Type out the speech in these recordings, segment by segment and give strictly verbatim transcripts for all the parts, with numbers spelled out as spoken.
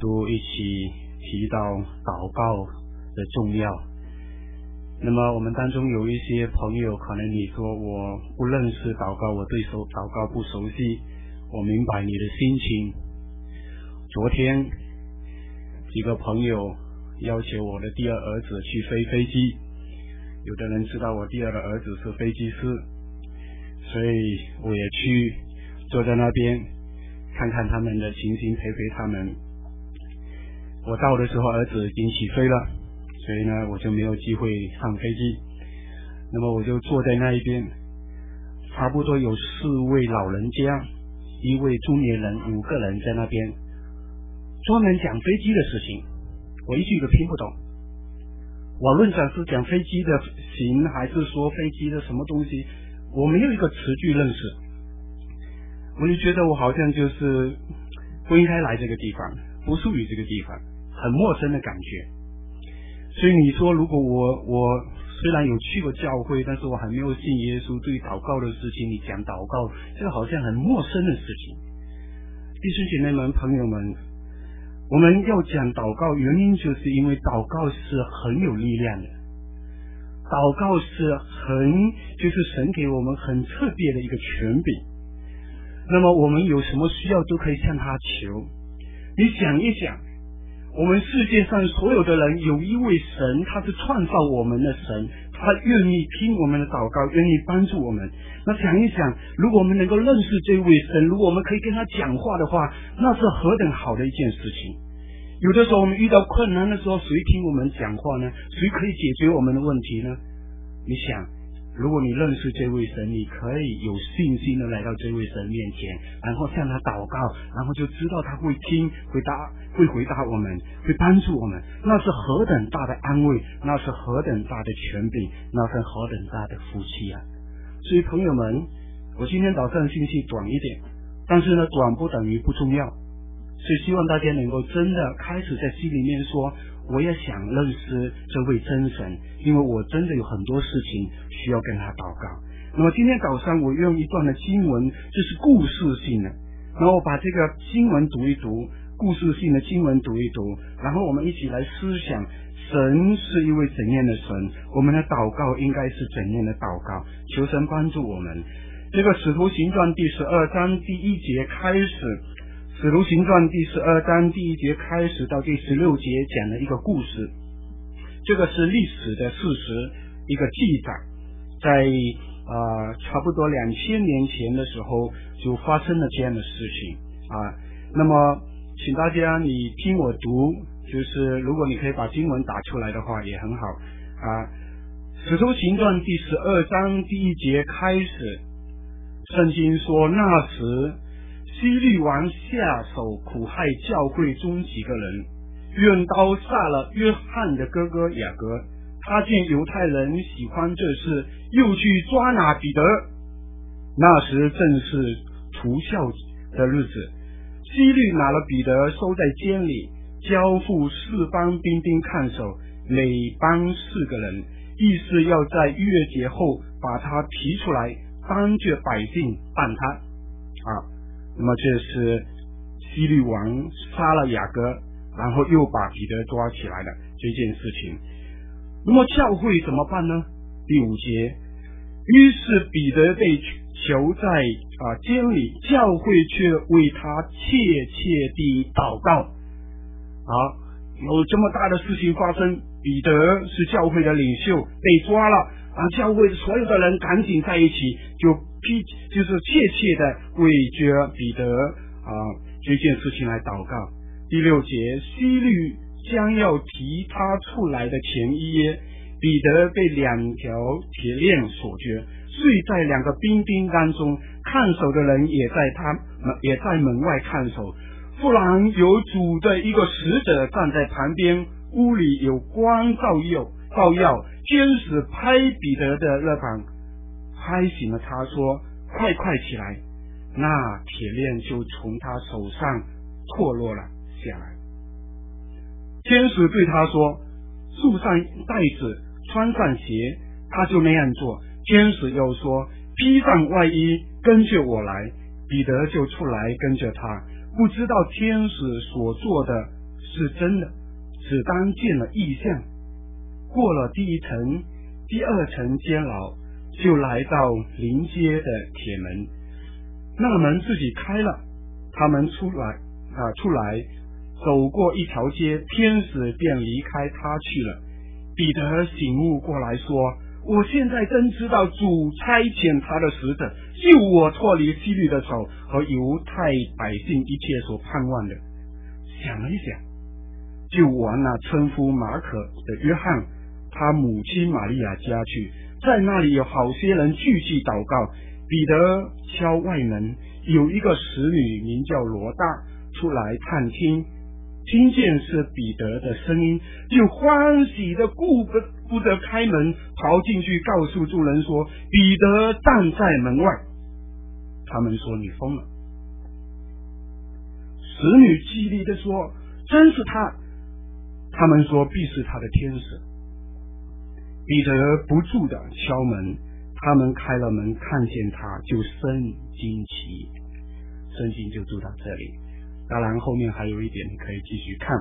都一起提到祷告的重要。那么我们当中有一些朋友，可能你说我不认识祷告，我对手祷告不熟悉，我明白你的心情。昨天几个朋友要求我的第二儿子去飞飞机，有的人知道我第二个儿子是飞机师，所以我也去坐在那边看看他们的情形，陪陪他们。我到的时候儿子已经起飞了，所以呢我就没有机会上飞机。那么我就坐在那一边，差不多有四位老人家，一位中年人，五个人在那边专门讲飞机的事情，我一句都听不懂。我论讲是讲飞机的型，还是说飞机的什么东西，我没有一个词句认识。我就觉得我好像就是不应该来这个地方，不属于这个地方，很陌生的感觉。所以你说如果我我虽然有去过教会，但是我还没有信耶稣，对祷告的事情你讲祷告，这个好像很陌生的事情。弟兄姐妹们朋友们，我们要讲祷告，原因就是因为祷告是很有力量的，祷告是很就是神给我们很特别的一个权柄。那么我们有什么需要都可以向他求。你想一想，我们世界上所有的人，有一位神，他是创造我们的神，他愿意听我们的祷告，愿意帮助我们。那想一想，如果我们能够认识这位神，如果我们可以跟他讲话的话，那是何等好的一件事情。有的时候我们遇到困难的时候，谁听我们讲话呢？谁可以解决我们的问题呢？你想，如果你认识这位神，你可以有信心的来到这位神面前，然后向他祷告，然后就知道他会听，回答，会回答我们，会帮助我们。那是何等大的安慰，那是何等大的权柄，那是何等大的福气啊！所以朋友们，我今天早上信息短一点，但是呢，短不等于不重要。所以希望大家能够真的开始在心里面说，我也想认识这位真神，因为我真的有很多事情需要跟他祷告。那么今天早上我用一段的经文，这是故事性的，然后我把这个经文读一读，故事性的经文读一读，然后我们一起来思想神是一位怎样的神，我们的祷告应该是怎样的祷告，求神帮助我们。这个使徒行传第十二章第一节开始，使徒行传第十二章第一节开始到第十六节讲了一个故事，这个是历史的事实，一个记载，在呃差不多两千年前的时候就发生了这样的事情啊。那么请大家你听我读，就是如果你可以把经文打出来的话也很好啊。使徒行传第十二章第一节开始，圣经说，那时希律王下手苦害教会中几个人，用刀杀了约翰的哥哥雅各。他见犹太人喜欢这事，又去抓拿彼得。那时正是除酵的日子，希律拿了彼得收在监里，交付四邦兵丁看守，每邦四个人，意是要在逾越节后把他提出来，当着百姓办他啊。那么这是希律王杀了雅各，然后又把彼得抓起来了这件事情。那么教会怎么办呢？第五节，于是彼得被囚在啊监里，教会却为他切切地祷告。好，有这么大的事情发生，彼得是教会的领袖，被抓了，啊，教会所有的人赶紧在一起，就批就是切切的为着彼得啊这件事情来祷告。第六节，希律将要提他出来的前一夜，彼得被两条铁链锁决，睡在两个兵丁当中，看守的人也在他也在门外看守。忽然有主的一个使者站在旁边，屋里有光照耀照耀，天使拍彼得的肋膀，拍醒了他，说，快快起来。那铁链就从他手上脱落了下来。天使对他说，束上带子，穿上鞋，他就那样做。天使又说，披上外衣，跟着我来。彼得就出来跟着他，不知道天使所做的是真的，只当见了异象。过了第一层、第二层监牢，就来到临街的铁门，那门自己开了，他们出来啊，出来走过一条街，天使便离开他去了。彼得醒悟过来说，我现在真知道主差遣他的使者救我脱离希律的手和犹太百姓一切所盼望的。想了一想，就往那称呼马可的约翰他母亲玛利亚家去，在那里有好些人聚集祷告。彼得敲外门，有一个使女名叫罗大出来探听，听见是彼得的声音，就欢喜的顾不不得开门，跑进去告诉众人说，彼得站在门外。他们说，你疯了。使女激励的说，真是他。他们说，必是他的天使。彼得不住的敲门，他们开了门，看见他就深惊奇。圣经就读到这里，当然后面还有一点你可以继续看。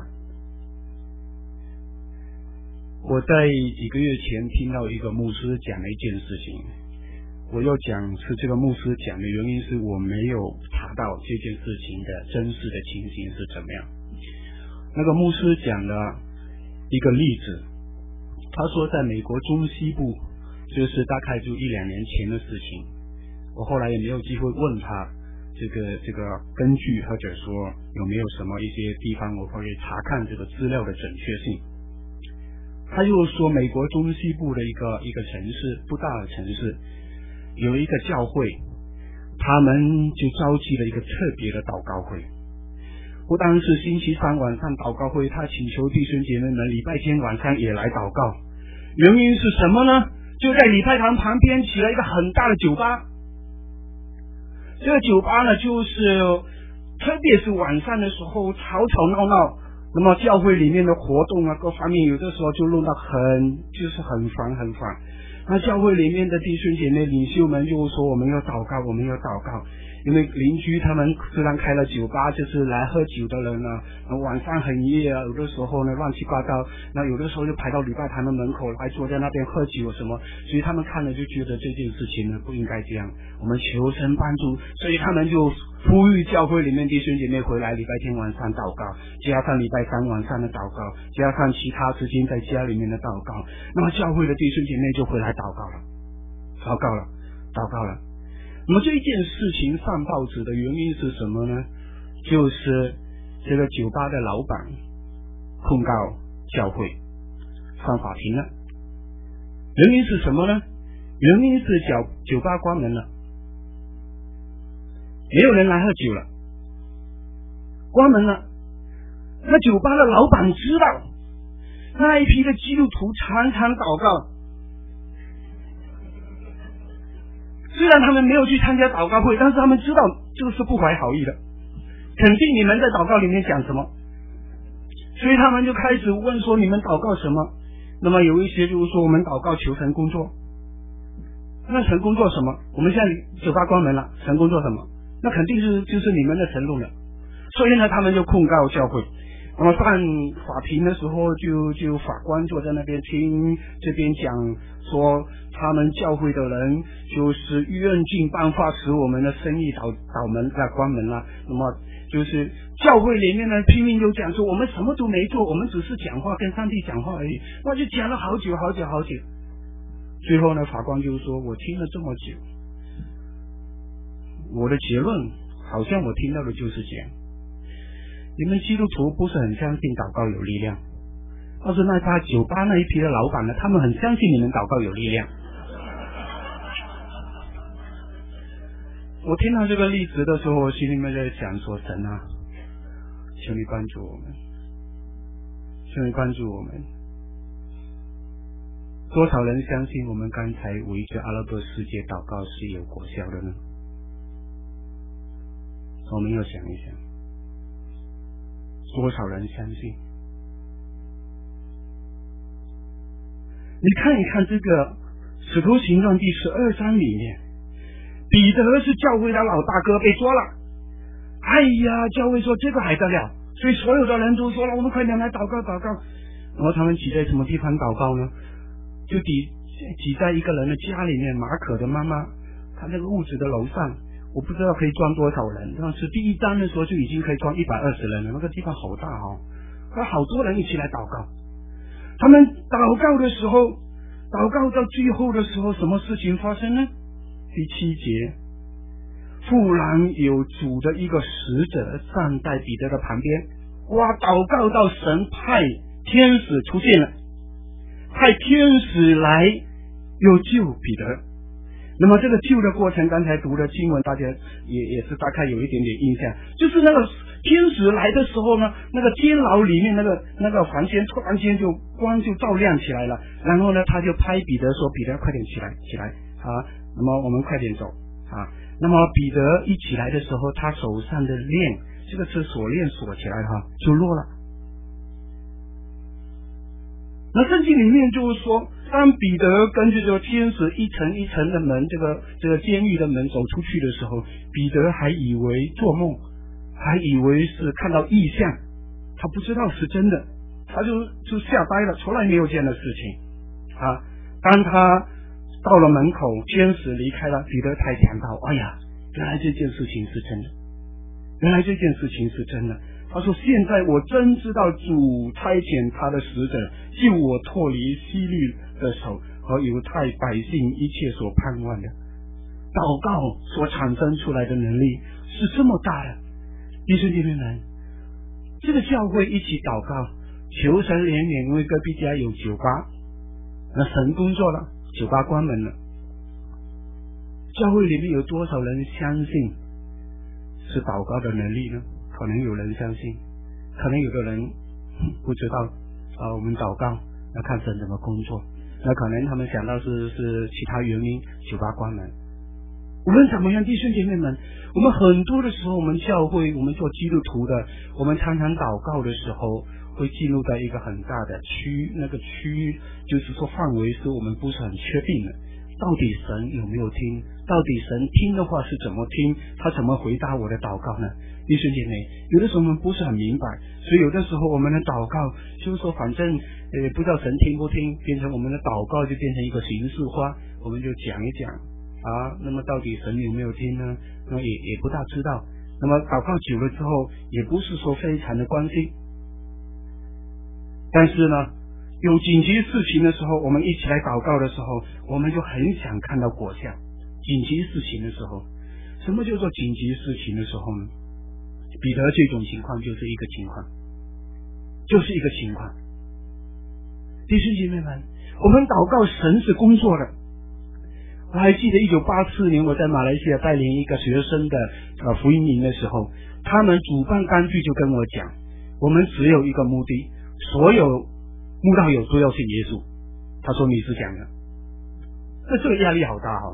我在几个月前听到一个牧师讲了一件事情，我要讲是这个牧师讲的原因是我没有查到这件事情的真实的情形是怎么样。那个牧师讲了一个例子，他说在美国中西部，就是大概就一两年前的事情，我后来也没有机会问他这个这个根据，或者说有没有什么一些地方我可以查看这个资料的准确性。他又说美国中西部的一个一个城市，不大的城市，有一个教会，他们就召集了一个特别的祷告会。不单是星期三晚上祷告会，他请求弟兄姐妹们礼拜天晚上也来祷告。原因是什么呢？就在礼拜堂旁边起了一个很大的酒吧。这个酒吧呢，就是特别是晚上的时候吵吵闹闹，那么教会里面的活动啊，各方面有的时候就弄到很就是很烦很烦。那教会里面的弟兄姐妹领袖们就说，我们要祷告，我们要祷告。因为邻居他们虽然开了酒吧，就是来喝酒的人呢，晚上很夜啊，有的时候呢乱七八糟，那有的时候就排到礼拜堂的门口来坐在那边喝酒什么，所以他们看了就觉得这件事情呢不应该这样，我们求神帮助，所以他们就呼吁教会里面弟兄姐妹回来礼拜天晚上祷告，加上礼拜三晚上的祷告，加上其他时间在家里面的祷告，那么教会的弟兄姐妹就回来祷告了，祷告了，祷告了。那么这件事情上报纸的原因是什么呢？就是这个酒吧的老板控告教会上法庭了。原因是什么呢？原因是酒酒吧关门了，没有人来喝酒了，关门了。那酒吧的老板知道那一批的基督徒常常祷告，虽然他们没有去参加祷告会，但是他们知道这个是不怀好意的，肯定你们在祷告里面讲什么，所以他们就开始问说你们祷告什么。那么有一些就是说我们祷告求神工作，那神工作什么？我们现在酒吧关门了，神工作什么？那肯定是就是你们的神弄的。所以呢他们就控告教会。那么上法庭的时候就就法官坐在那边听这边讲说他们教会的人就是愿尽办法使我们的生意倒倒门啊关门了。那么就是教会里面呢拼命就讲说我们什么都没做，我们只是讲话跟上帝讲话而已。那就讲了好久好久好久，最后呢法官就说我听了这么久，我的结论好像我听到的就是这样，你们基督徒不是很相信祷告有力量，但是那他酒吧那一批的老板呢，他们很相信你们祷告有力量。我听到这个例子的时候，我心里面在想说，神啊，求你帮助我们，求你帮助我们。多少人相信我们刚才围着阿拉伯世界祷告是有果效的呢？我们要想一想，多少人相信？你看一看这个使徒行传第十二章里面，彼得是教会的老大哥被捉了，哎呀，教会说这个还得了， 所以所有的人都说了，我们快点来祷告祷告。然后他们挤在什么地方祷告呢？就挤挤在一个人的家里面，马可的妈妈，他那个屋子的楼上，我不知道可以装多少人，但是第一章的时候就已经可以装一百二十人了，那个地方好大哦，有好多人一起来祷告。他们祷告的时候，祷告到最后的时候，什么事情发生呢？第七节，忽然有主的一个使者站在彼得的旁边，哇，祷告到神派天使出现了，派天使来又救彼得。那么这个救的过程，刚才读的经文大家也也是大概有一点点印象，就是那个天使来的时候呢，那个监牢里面那个那个房间突然间就光就照亮起来了，然后呢他就拍彼得说，彼得快点起来起来啊，那么我们快点走啊。那么彼得一起来的时候，他手上的链，这个是锁链锁起来哈，就落了。那圣经里面就是说，当彼得跟着这个天使一层一层的门，这个这个监狱的门走出去的时候，彼得还以为做梦，还以为是看到异象，他不知道是真的，他就就吓呆了，从来没有这样的事情啊。当他到了门口，天使离开了，彼得才想到，哎呀，原来这件事情是真的，原来这件事情是真的。他说，现在我真知道主差遣他的使者救我脱离希律的手和犹太百姓一切所盼望的。祷告所产生出来的能力是这么大的。弟兄姐妹们，这个教会一起祷告，求神怜悯，因为隔壁家有酒吧，那神工作了，酒吧关门了，教会里面有多少人相信是祷告的能力呢？可能有人相信，可能有的人不知道啊。我们祷告要看神怎么工作，那可能他们想到是是其他原因，酒吧关门。无论怎么样，弟兄姐妹们，我们很多的时候，我们教会，我们做基督徒的，我们常常祷告的时候，会进入到一个很大的区，那个区就是说范围是我们不是很确定的。到底神有没有听？到底神听的话是怎么听？他怎么回答我的祷告呢？弟兄姐妹，有的时候我们不是很明白，所以有的时候我们的祷告就是说，反正呃不知道神听不听，变成我们的祷告就变成一个形式化，我们就讲一讲啊。那么到底神有没有听呢？那也也不大知道。那么祷告久了之后，也不是说非常的关心，但是呢，有紧急事情的时候，我们一起来祷告的时候，我们就很想看到果效。紧急事情的时候，什么叫做紧急事情的时候呢？彼得这种情况就是一个情况，就是一个情况。弟兄姐妹们，我们祷告神是工作的。我还记得一九八四年我在马来西亚带领一个学生的呃福音营的时候，他们主办单据就跟我讲，我们只有一个目的，所有慕道友都要信耶稣。他说你是讲的，那这个压力好大哈、哦。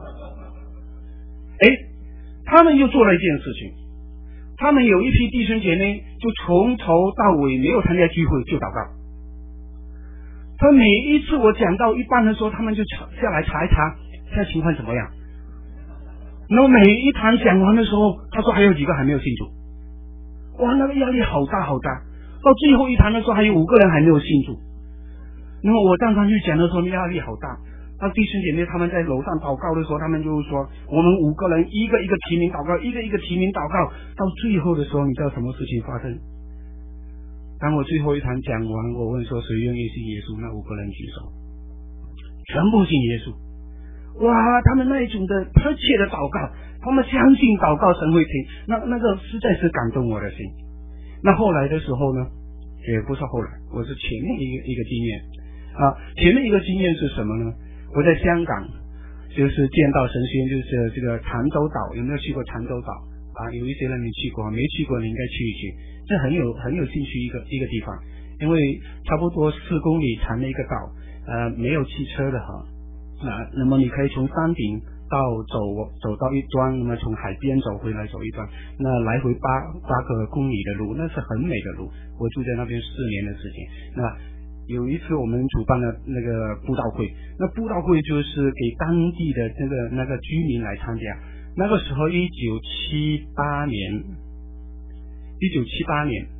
哎，他们又做了一件事情，他们有一批弟兄姐妹就从头到尾没有参加聚会就祷告。他每一次我讲到一半的时候，他们就下来查一查现在情况怎么样。然后每一堂讲完的时候，他说还有几个还没有信主。哇，那个压力好大好大。到最后一堂的时候，还有五个人还没有信主。然后我站上去讲的时候，压力好大。那弟兄姐妹他们在楼上祷告的时候，他们就是说，我们五个人一个一个提名祷告，一个一个提名祷告，到最后的时候，你知道什么事情发生？当我最后一堂讲完，我问说谁愿意信耶稣，那五个人举手，全部信耶稣。哇，他们那一种的迫切的祷告，他们相信祷告神会听，那那个实在是感动我的心。那后来的时候呢，也不是后来，我是前面一个一个经验啊，前面一个经验是什么呢？我在香港就是见到神学院，就是这个长洲岛，有没有去过长洲岛啊？有一些人没去过，没去过你应该去一去，这很有很有兴趣一个一个地方，因为差不多四公里长的一个岛，呃，没有汽车的哈，啊，那么你可以从山顶到走走到一端，那么从海边走回来走一段，那来回八八个公里的路，那是很美的路。我住在那边四年的时间，那。有一次我们主办了那个布道会，那布道会就是给当地的那个那个居民来参加。那个时候一九七八年，一九七八年，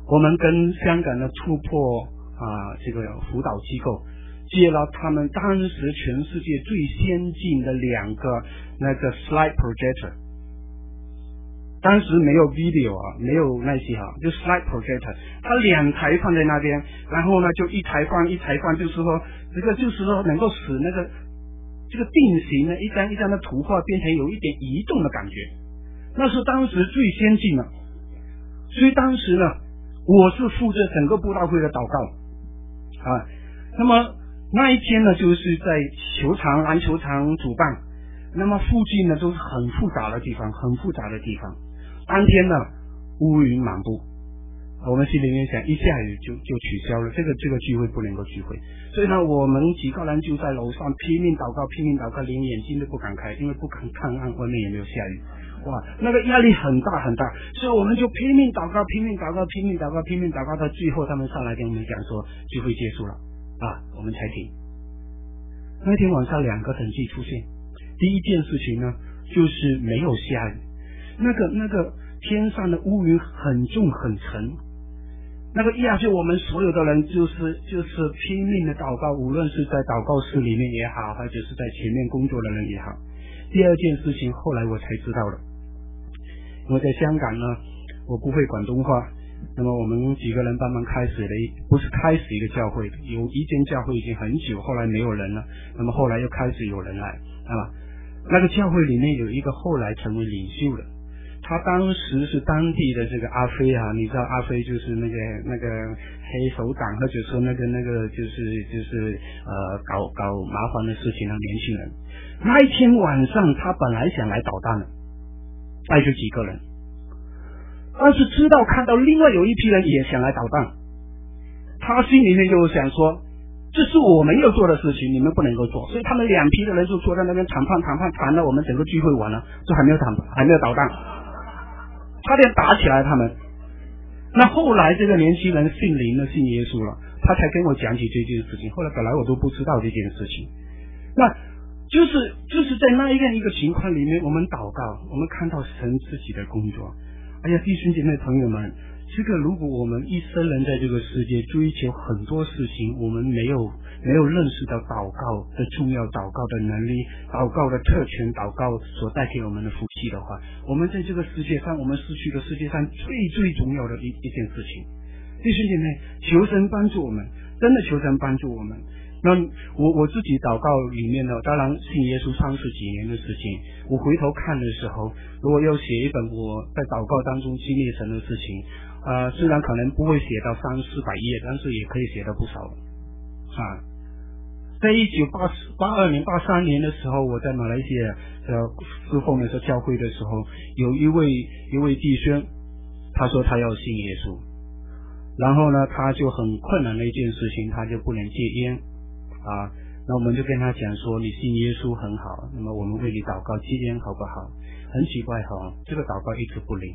我们跟香港的突破啊这个辅导机构借了他们当时全世界最先进的两个那个 slide projector， 当时没有 video 啊，没有那些啊，就 slide projector， 它两台放在那边，然后呢就一台放一台放，就是说这个就是说能够使那个这个定型的一张一张的图画变成有一点移动的感觉，那是当时最先进的。所以当时呢，我是负责整个布道会的祷告啊。那么那一天呢，就是在球场篮球场主办，那么附近呢都是很复杂的地方，很复杂的地方。当天呢乌云满布，我们心里面想一下雨就就取消了，这个这个聚会不能够聚会。所以呢，我们几个人就在楼上拼命祷告，拼命祷告，连眼睛都不敢开，因为不敢看看外面有没有下雨。哇，那个压力很大很大，所以我们就拼命祷告，拼命祷告，拼命祷告，拼命祷告，到最后他们上来跟我们讲说聚会结束了啊，我们才停。那天晚上两个神迹出现，第一件事情呢，就是没有下雨，那个那个天上的乌云很重很沉，那个压着我们所有的人，就是就是拼命的祷告，无论是在祷告室里面也好，或者是在前面工作的人也好。第二件事情后来我才知道了，因为在香港呢，我不会广东话，那么我们几个人帮忙开始了一不是开始一个教会，有一间教会已经很久，后来没有人了，那么后来又开始有人来啊。那个教会里面有一个后来成为领袖的，他当时是当地的这个阿飞啊，你知道阿飞就是那个那个黑手党，或者说那个那个就是就是呃搞搞麻烦的事情的年轻人。那一天晚上他本来想来捣蛋的，带着几个人，但是知道看到另外有一批人也想来捣蛋，他心里面就想说这是我们要做的事情，你们不能够做，所以他们两批的人就坐在那边谈判谈判谈到我们整个聚会完了，就还没有谈还没有捣蛋，差点打起来他们。那后来这个年轻人信灵了，信耶稣了，他才跟我讲起这件事情，后来本来我都不知道这件事情。那就是就是在那一个一个情况里面，我们祷告，我们看到神自己的工作。哎呀，弟兄姐妹朋友们，这个如果我们一生人在这个世界追求很多事情，我们没有没有认识到祷告的重要，祷告的能力，祷告的特权，祷告所带给我们的福气的话，我们在这个世界上，我们失去了世界上最最重要的一一件事情。弟兄姐妹，求神帮助我们，真的求神帮助我们。那我我自己祷告里面呢，当然信耶稣三十几年的事情，我回头看的时候，如果要写一本我在祷告当中经历神的事情，呃，虽然可能不会写到三四百页，但是也可以写到不少啊。在一九八八二年、八三年的时候，我在马来西亚呃侍奉的时候，教会的时候，有一位一位弟兄，他说他要信耶稣，然后呢，他就很困难的一件事情，他就不能戒烟。啊，那我们就跟他讲说，你信耶稣很好，那么我们为你祷告戒烟好不好？很奇怪哈，这个祷告一直不灵。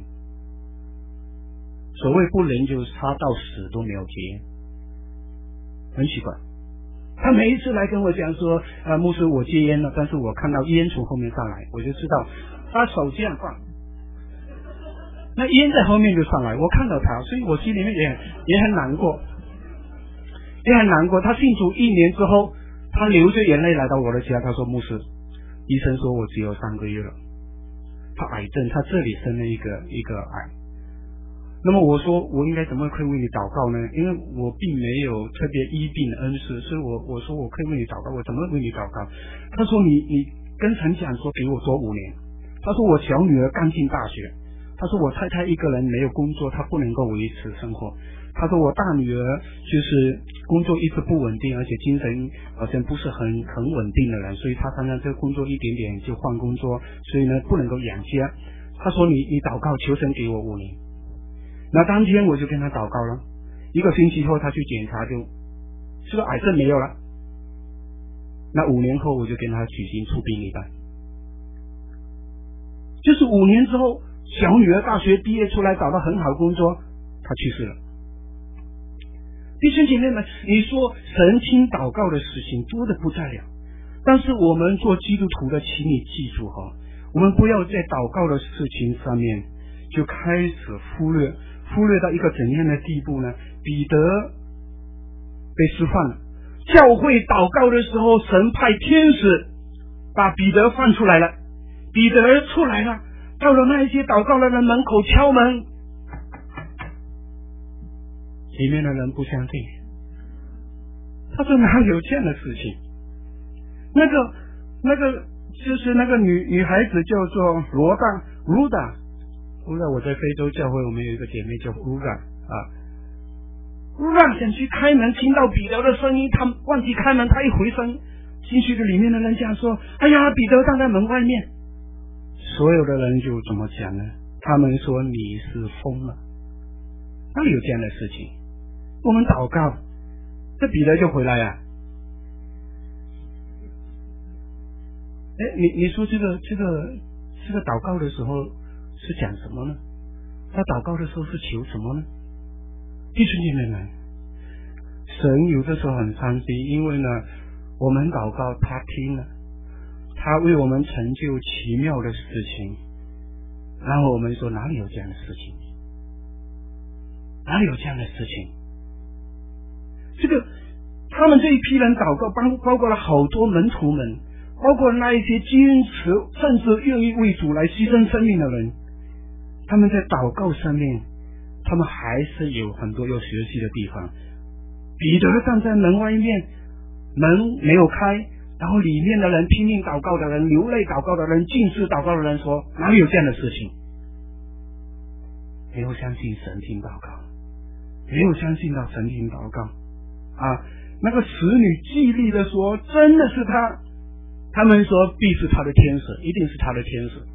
所谓不灵，就是他到死都没有戒烟，很奇怪。他每一次来跟我讲说，啊，牧师我戒烟了，但是我看到烟从后面上来，我就知道他手这样放，那烟在后面就上来，我看到他，所以我心里面也也很难过。也很难过，他信主一年之后，他流着眼泪来到我的家，他说牧师，医生说我只有三个月了，他癌症，他这里生了一个一个癌。那么我说我应该怎么可以为你祷告呢？因为我并没有特别医病的恩赐，所以我我说我可以为你祷告，我怎么为你祷告？他说你你跟神讲说给我做五年，他说我小女儿刚进大学，他说我太太一个人没有工作，她不能够维持生活。他说我大女儿就是工作一直不稳定，而且精神好像不是很很稳定的人，所以他常常这个工作一点点就换工作，所以呢不能够养家。他说你你祷告求神给我五年。那当天我就跟他祷告了，一个星期后他去检查，就这个癌症没有了。那五年后我就跟他举行出殡礼拜，就是五年之后，小女儿大学毕业出来找到很好工作，她去世了。弟兄姐妹们，你说神听祷告的事情多的不得了，但是我们做基督徒的，请你记住哈，我们不要在祷告的事情上面就开始忽略忽略到一个怎样的地步呢？彼得被释放了，教会祷告的时候，神派天使把彼得放出来了，彼得出来了，到了那一些祷告的人门口敲门，里面的人不相信，他说哪有这样的事情？那个那个就是那个女女孩子叫做罗达卢达，卢达，我在非洲教会，我们有一个姐妹叫卢达啊，卢达想去开门，听到彼得的声音，他忘记开门，他一回身，进去的里面的人讲说：“哎呀，彼得站在门外面。”所有的人就怎么讲呢？他们说你是疯了，哪里有这样的事情？我们祷告，这彼得就回来啊。哎，你你说这个这个这个祷告的时候是讲什么呢？他祷告的时候是求什么呢？弟兄姐妹们，神有的时候很伤心，因为呢，我们祷告他听了，他为我们成就奇妙的事情，然后我们说哪里有这样的事情？哪里有这样的事情？这个他们这一批人祷告，包包括了好多门徒们，包括那一些坚持甚至愿意为主来牺牲生命的人，他们在祷告上面，他们还是有很多要学习的地方。彼得站在门外面，门没有开，然后里面的人拼命祷告的人，流泪祷告的人，尽释祷告的人说哪里有这样的事情？没有相信神听祷告，没有相信到神听祷告啊！那个使女极力的说真的是他，他们说必是他的天使，一定是他的天使。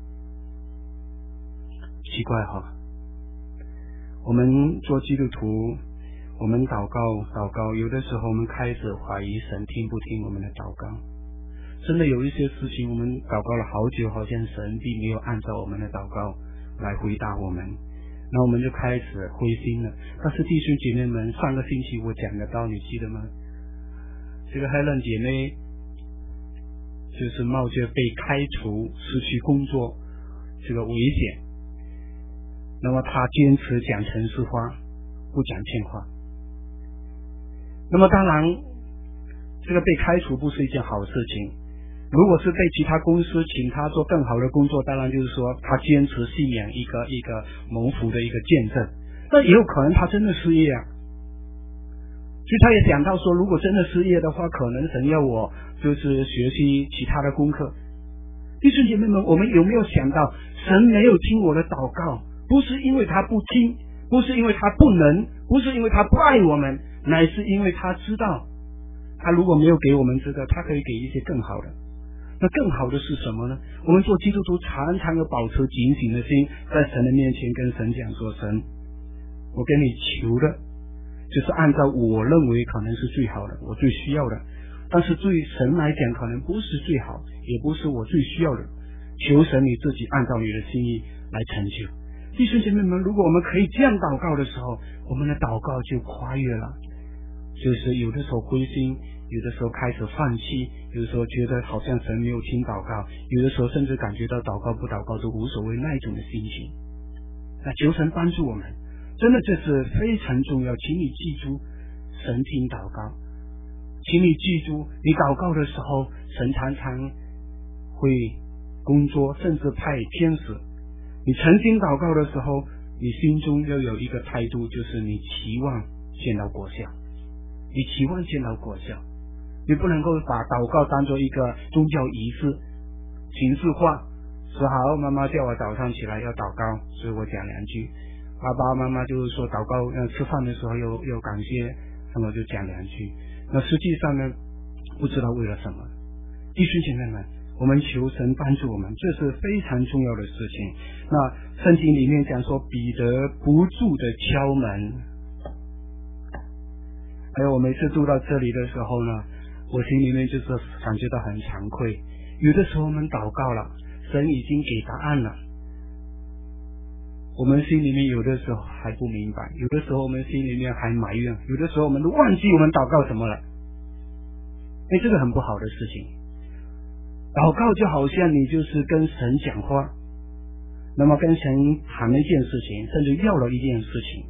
奇怪哈，我们做基督徒，我们祷告祷告，有的时候我们开始怀疑神听不听我们的祷告。真的有一些事情我们祷告了好久，好像神并没有按照我们的祷告来回答我们，那我们就开始灰心了。但是弟兄姐妹们，上个星期我讲的道，你记得吗？这个Helen姐妹就是冒着被开除、失去工作这个危险，那么她坚持讲诚实话，不讲骗话。那么当然，这个被开除不是一件好事情。如果是被其他公司请他做更好的工作，当然就是说他坚持信仰一个一个蒙福的一个见证。但也有可能他真的失业啊，所以他也讲到说，如果真的失业的话，可能神要我就是学习其他的功课。弟兄姐妹们，我们有没有想到，神没有听我的祷告，不是因为他不听，不是因为他不能，不是因为他不爱我们，乃是因为他知道，他如果没有给我们这个，他可以给一些更好的。那更好的是什么呢？我们做基督徒常常要保持警醒的心，在神的面前跟神讲说，神，我跟你求的就是按照我认为可能是最好的，我最需要的，但是对神来讲可能不是最好，也不是我最需要的，求神你自己按照你的心意来成就。弟兄姐妹们，如果我们可以这样祷告的时候，我们的祷告就跨越了，就是有的时候灰心，有的时候开始放弃，有的时候觉得好像神没有听祷告，有的时候甚至感觉到祷告不祷告都无所谓那一种的心情。那求神帮助我们，真的这是非常重要，请你记住神听祷告，请你记住你祷告的时候，神常常会工作，甚至派天使。你诚心祷告的时候，你心中要有一个态度，就是你期望见到果效，你期望见到果效。你不能够把祷告当作一个宗教仪式，形式化，说好妈妈叫我早上起来要祷告，所以我讲两句，爸爸妈妈就是说祷告，呃，吃饭的时候又又感谢，那么就讲两句。那实际上呢，不知道为了什么。弟兄姐妹们，我们求神帮助我们，这是非常重要的事情。那圣经里面讲说，彼得不住的敲门。还有我每次读到这里的时候呢，我心里面就是感觉到很惭愧。有的时候我们祷告了，神已经给答案了，我们心里面有的时候还不明白，有的时候我们心里面还埋怨，有的时候我们都忘记我们祷告什么了。哎，这个很不好的事情。祷告就好像你就是跟神讲话， 那么跟神谈了一件事情，甚至要了一件事情。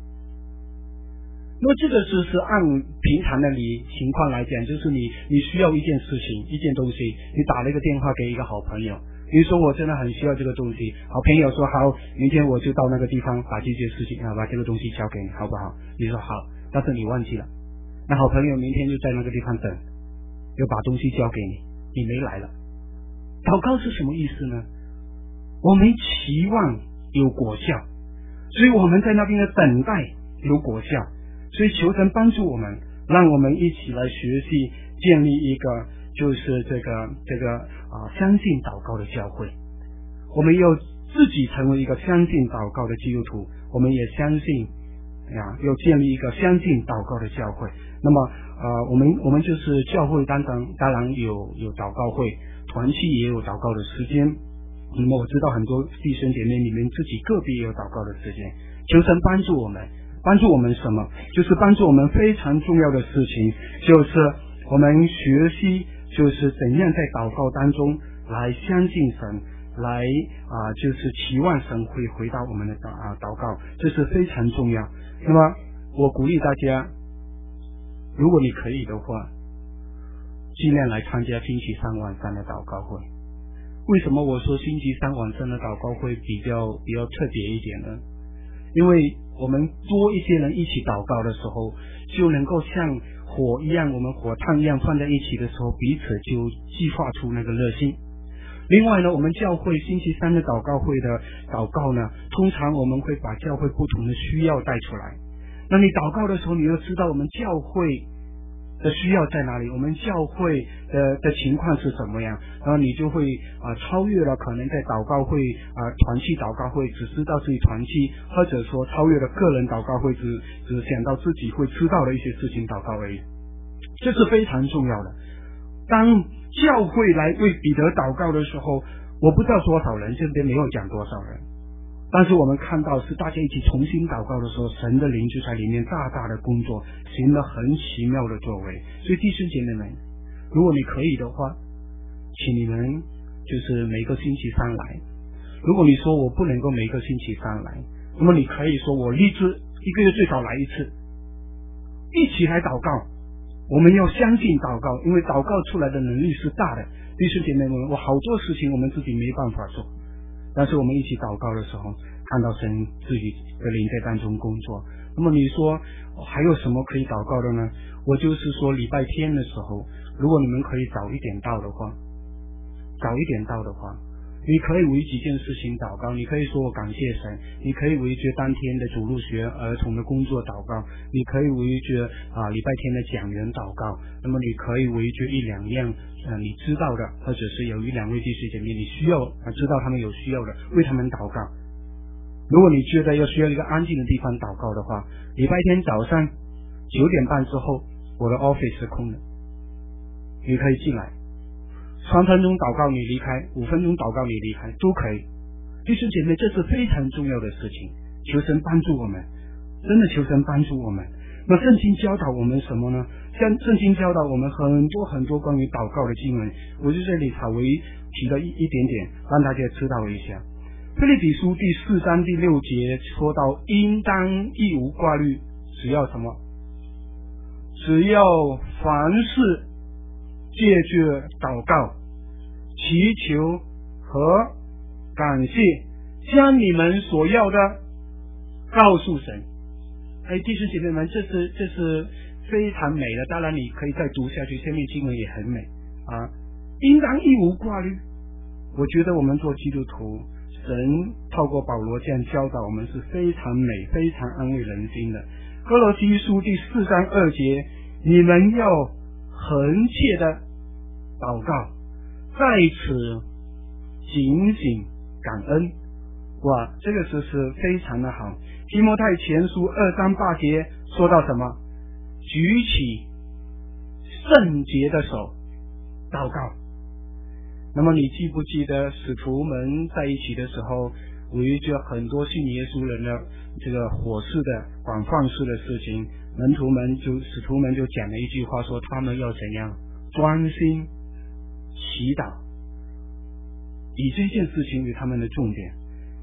那么这个就是按平常的你情况来讲，就是你你需要一件事情一件东西，你打了一个电话给一个好朋友，你说我真的很需要这个东西，好朋友说好，明天我就到那个地方把这件事情啊把这个东西交给你好不好？你说好，但是你忘记了，那好朋友明天就在那个地方等，又把东西交给你，你没来了。祷告是什么意思呢？我们期望有果效，所以我们在那边的等待有果效，所以求神帮助我们，让我们一起来学习建立一个就是这个这个啊相信祷告的教会。我们要自己成为一个相信祷告的基督徒，我们也相信呀，要建立一个相信祷告的教会。那么呃我们我们就是教会当然当然有有祷告会，团契也有祷告的时间。那么我知道很多弟兄姐妹你们自己个别也有祷告的时间，求神帮助我们，帮助我们什么？就是帮助我们非常重要的事情，就是我们学习就是怎样在祷告当中来相信神，来啊、呃、就是期望神会回答我们的祷啊祷告，这是非常重要。那么我鼓励大家，如果你可以的话，尽量来参加星期三晚上的祷告会。为什么我说星期三晚上的祷告会比较比较特别一点呢？因为我们多一些人一起祷告的时候，就能够像火一样，我们火炭一样放在一起的时候，彼此就激发出那个热心。另外呢，我们教会星期三的祷告会的祷告呢，通常我们会把教会不同的需要带出来。那你祷告的时候，你要知道我们教会的需要在哪里，我们教会的的情况是怎么样，然后你就会啊、呃、超越了可能在祷告会啊、呃、团契祷告会只知道自己团契，或者说超越了个人祷告会只只想到自己会知道的一些事情祷告而已，这是非常重要的。当教会来为彼得祷告的时候，我不知道多少人，这边没有讲多少人，但是我们看到是大家一起重新祷告的时候，神的灵就在里面大大的工作，行了很奇妙的作为。所以弟兄姐妹们，如果你可以的话，请你们就是每个星期三来。如果你说我不能够每个星期三来，那么你可以说我立志一个月最少来一次，一起来祷告。我们要相信祷告，因为祷告出来的能力是大的。弟兄姐妹们，我好多事情我们自己没办法做，但是我们一起祷告的时候，看到神自己的灵在当中工作。那么你说还有什么可以祷告的呢？我就是说礼拜天的时候，如果你们可以早一点到的话，早一点到的话，你可以为几件事情祷告。你可以说我感谢神，你可以为着当天的主日学儿童的工作祷告，你可以为着啊礼拜天的讲员祷告。那么你可以为着一两样呃你知道的，或者是有一两位弟兄姐妹你需要啊知道他们有需要的，为他们祷告。如果你觉得要需要一个安静的地方祷告的话，礼拜天早上九点半之后，我的 office 是空的，你可以进来。三分钟祷告你离开，五分钟祷告你离开都可以。弟兄姐妹，这是非常重要的事情，求神帮助我们，真的求神帮助我们。那圣经教导我们什么呢？像圣经教导我们很多很多关于祷告的经文，我就这里稍微提了一一点点，让大家知道一下。腓立比书第四章第六节说到，应当一无挂虑，只要什么？只要凡事借着祷告、祈求和感谢，将你们所要的告诉神。哎，弟兄姐妹们，这是这是非常美的。当然，你可以再读下去，下面经文也很美啊。应当一无挂虑。我觉得我们做基督徒，神透过保罗这样教导我们是非常美、非常安慰人心的。哥罗西书第四章二节，你们要恒切的祷告，在此警醒感恩。哇，这个是是非常的好。提摩太前书二章八节说到什么？举起圣洁的手祷告。那么你记不记得使徒们在一起的时候，围着很多信耶稣人的这个火式的广泛式的事情，门徒们就使徒们就讲了一句话，说他们要怎样专心祈祷，以这件事情为他们的重点。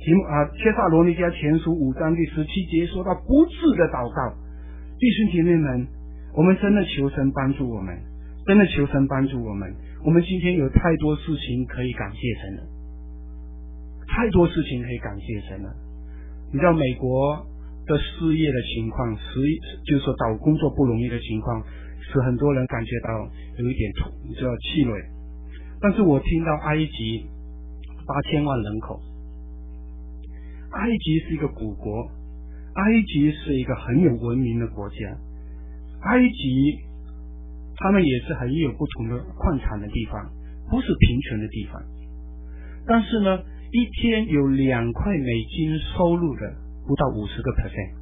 提姆啊，帖撒罗尼迦前书五章第十七节说到不住的祷告。弟兄姐妹们，我们真的求神帮助我们，真的求神帮助我们。我们今天有太多事情可以感谢神了，太多事情可以感谢神了。你知道美国的失业的情况，实就是说找工作不容易的情况，使很多人感觉到有一点你知道气馁。但是我听到埃及八千万人口，埃及是一个古国，埃及是一个很有文明的国家，埃及他们也是很有不同的矿产的地方，不是贫穷的地方。但是呢，一天有两块美金收入的不到五十个 percent。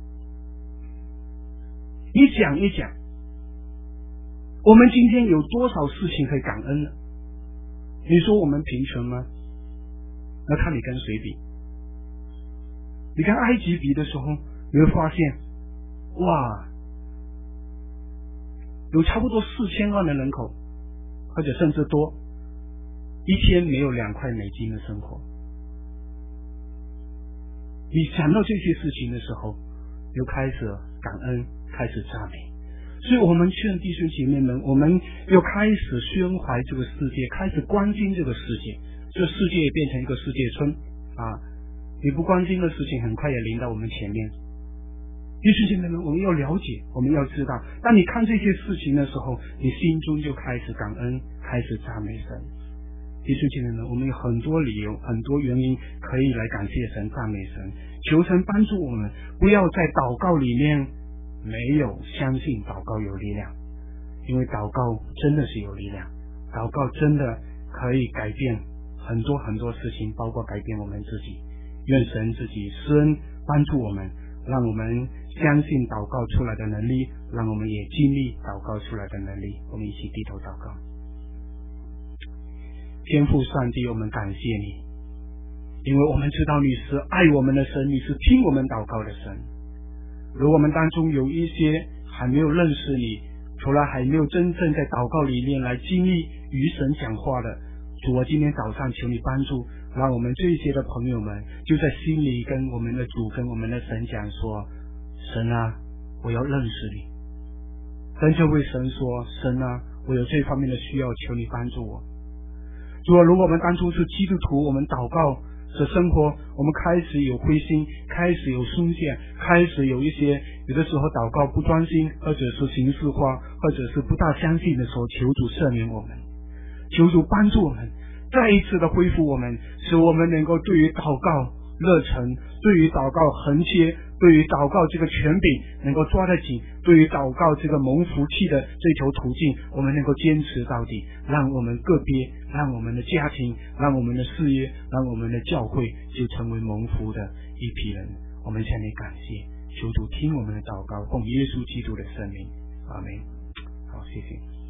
你讲一讲，我们今天有多少事情可以感恩呢？你说我们贫穷吗？那看你跟谁比。你跟埃及比的时候，你会发现，哇，有差不多四千万的人口，或者甚至多，一天没有两块美金的生活。你想到这些事情的时候，就开始感恩，开始赞美。所以我们劝弟兄姐妹们，我们要开始宣怀这个世界，开始关心这个世界，这个世界也变成一个世界村啊！你不关心的事情，很快也临到我们前面。弟兄姐妹们，我们要了解，我们要知道，当你看这些事情的时候，你心中就开始感恩，开始赞美神。弟兄姐妹们，我们有很多理由，很多原因可以来感谢神、赞美神，求神帮助我们，不要在祷告里面没有相信祷告有力量，因为祷告真的是有力量，祷告真的可以改变很多很多事情，包括改变我们自己。愿神自己施恩帮助我们，让我们相信祷告出来的能力，让我们也经历祷告出来的能力。我们一起低头祷告。天父上帝，我们感谢你，因为我们知道你是爱我们的神，你是听我们祷告的神。如果我们当中有一些还没有认识你，除了还没有真正在祷告里面来经历与神讲话的，主，我今天早上求你帮助，让我们这些的朋友们就在心里跟我们的主跟我们的神讲说，神啊，我要认识你。跟这位神说，神啊，我有这方面的需要，求你帮助我。主啊，如果我们当初是基督徒，我们祷告的生活，我们开始有灰心，开始有松懈，开始有一些有的时候祷告不专心，或者是形式化，或者是不大相信的时候，求主赦免我们，求主帮助我们，再一次的恢复我们，使我们能够对于祷告热忱，对于祷告恒切，对于祷告这个权柄能够抓得紧，对于祷告这个蒙福气的这条途径，我们能够坚持到底，让我们个别，让我们的家庭，让我们的事业，让我们的教会就成为蒙福的一批人。我们向你感谢，求主听我们的祷告，奉耶稣基督的圣名，阿们。好，谢谢。